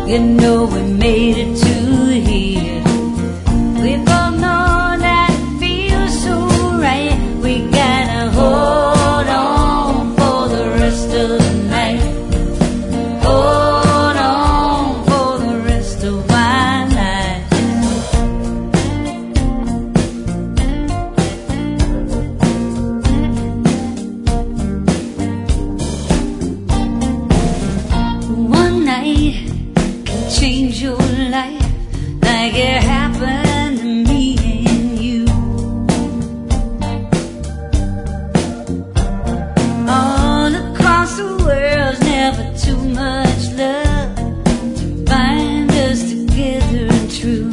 You know we made it to here. We both know that it feels so right. We gotta hold on for the rest of the night. Hold on for the rest of my life. One night can change your life like it happened to me and you. All across the world's never too much love to bind us together and true.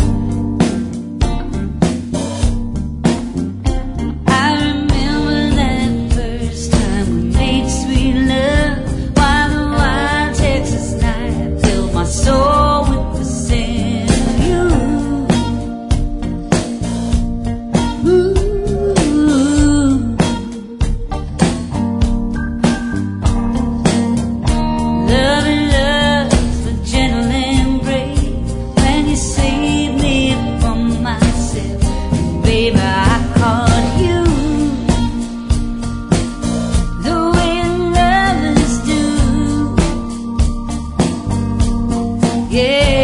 I remember that first time we made sweet love while the wild Texas night filled my soul with the scent of you. Ooh. Love and love's the gentle embrace when you saved me from myself. And baby, I called you the way lovers do. Yeah.